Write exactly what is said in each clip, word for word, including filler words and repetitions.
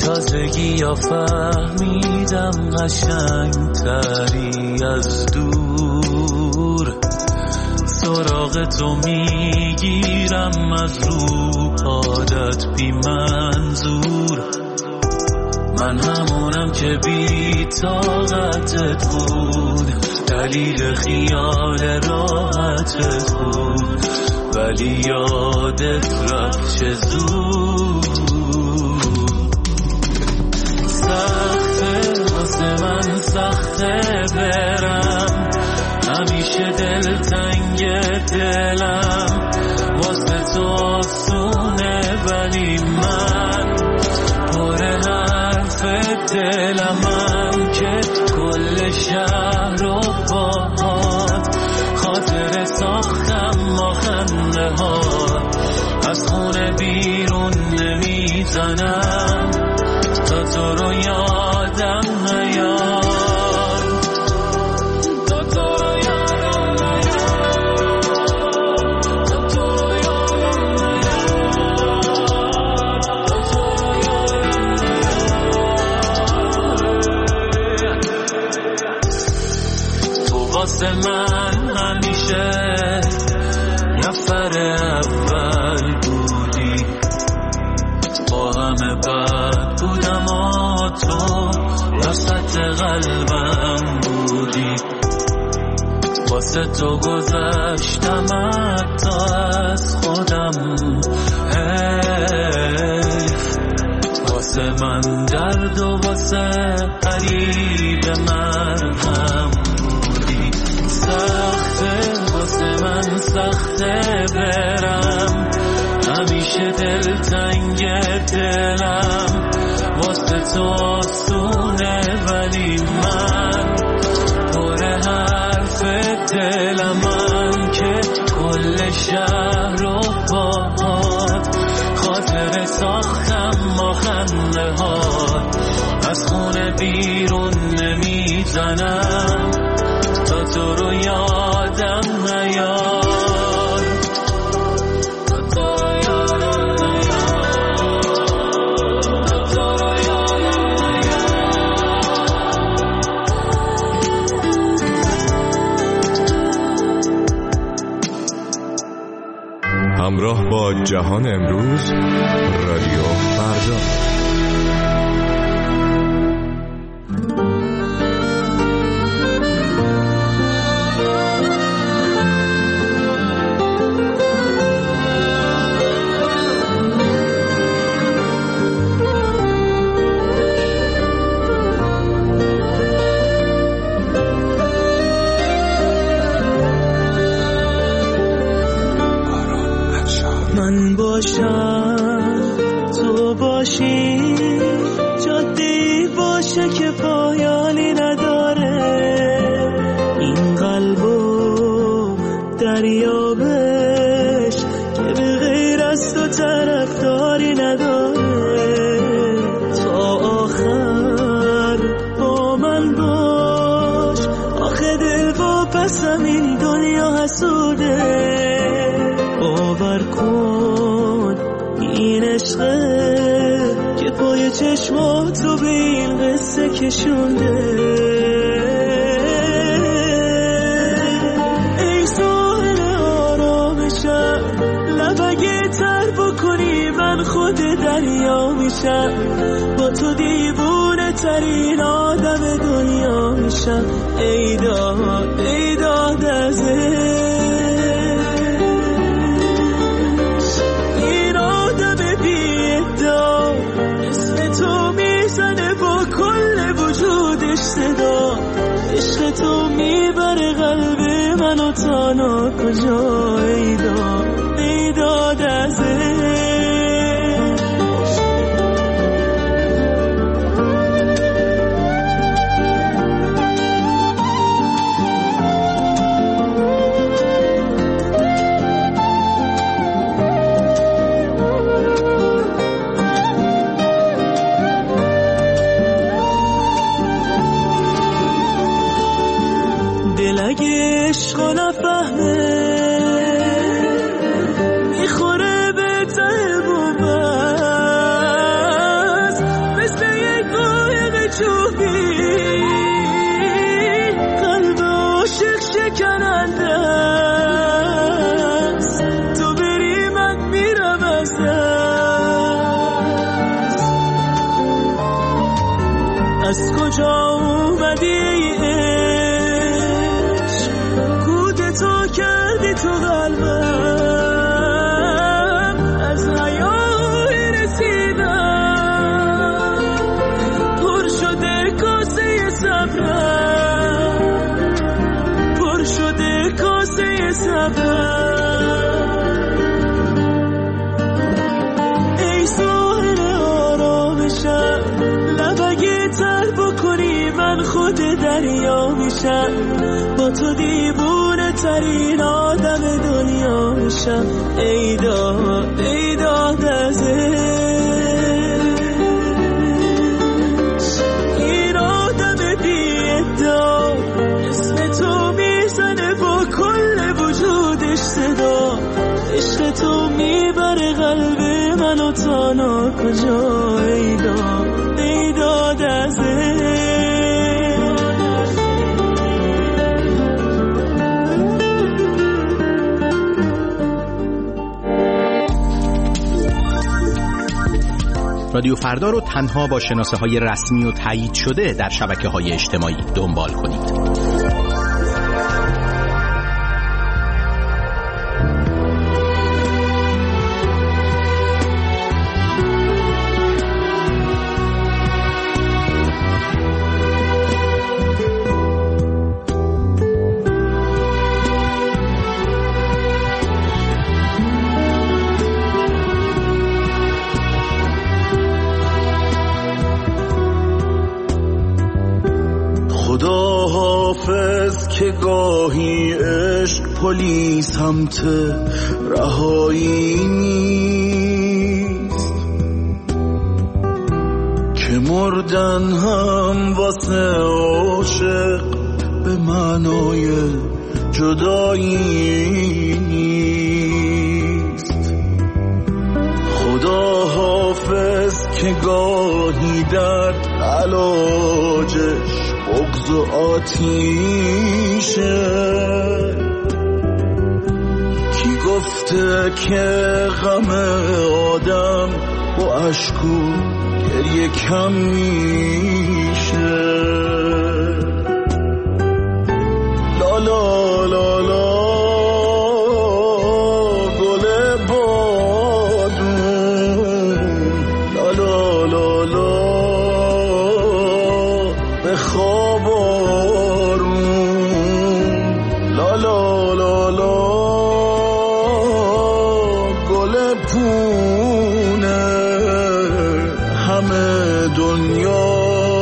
تازگی یا فهمیدم قشنگ تری از دور سراغ تو میگیرم از رو عادت بی منظور من همونم که بی طاقتت بود دلیل خیال راحتت بود ولی یادت رفت چه زود سخته واسه من سخته برم همیشه دل تنگ دلم واسه تو آسونه ولی من پر حرف دلمم که کل شهر رو باهات خاطر ساختم با خنده ها از خونه بیرون نمیزنم تا تو رو یادم نیاد واسه من همیشه نفر اول بودی با همه بد بودم و تو وسط قلبم بودی واسه تو گذشتم حتی از خودم حیف واسه من درد و واسه قریب مرهم سخته واسه من سخته برم همیشه دل تنگ دلم واسه تو آسونه ولی من پر حرف دلمم که کل شهر رو باهات خاطر ساختم با خنده ها از خونه بیرون نمیزنم تا تو رو یادم نیاد تا تو رو یادم نیاد تا تو رو یادم نیاد. همراه با جهان امروز رادیو فردا. من باشم تو باشی جاده‌ای باشه که پایانی نداره این قلبو دریابش که به غیر از تو طرفداری نداره تا آخر با من باش آخه دل واپسم این دنیا حسوده باور کن این عشقه که پای چشماتو به این قصه کشونده ای ساحل آرامشم لبگه تر بکنی من خود دریا میشم با تو دیوونه ترین آدم دنیا میشم ای داد ای داد از صدا عشق تو میبره قلب منو تانا کجا ای داد ای داد از اگه عشق نفهمه میخوره به ته بومست مثل زننده است، تو بری من میرم از دست. از کجا اومدی ای عشق، کودتا کردی تو قلبم، از حیای رسیدم پر شده کاسه صبرم، پر شده کاسه صبرم. ای ساحل آرامشم، لبگی تر بکنی من خود دریا میشم، با تو دیوونه ترین آدم دنیا میشم. ای داد ای داد از این آدم بی ادعا، اسم تو میزنه با کل وجودش صدا، عشق تو میبره قلب منو تا ناکجا. ای داد ای داد از رادیو فردا رو تنها با شناسه های رسمی و تایید شده در شبکه های اجتماعی دنبال کنید. خدا حافظ که گاهی عشق پلیس سمت رهایی نیست، که مردن هم واسه عاشق به معنای جدایی نیست. خدا حافظ که گاهی درد علاجش بغض و آتیشه، کی گفته که غم آدم با اشک و گریه کم میشه. لا لا لا لا گل بادون، لا لا لا لا به خواب آروم، لا لا لا لا گل پونه، همه دنیا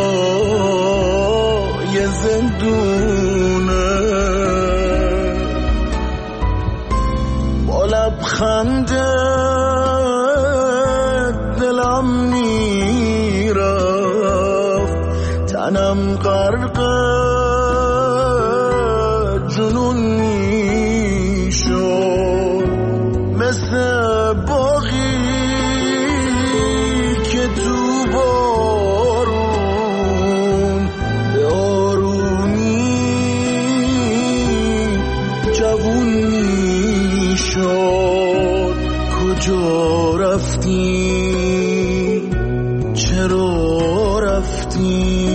یه زندونه. با لبخنده دلم میرفت، تنم غرق جنون میشد، مثل باغی که تو بارون به آرومی جوون میشد. کجا رفتی؟ چرا رفتی؟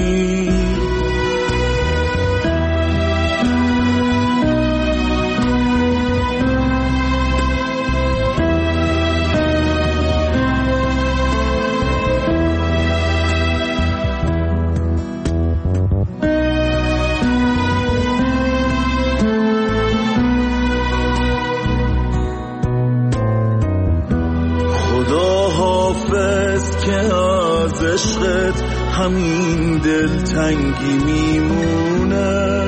که از عشقت همین دلتنگی میمونه،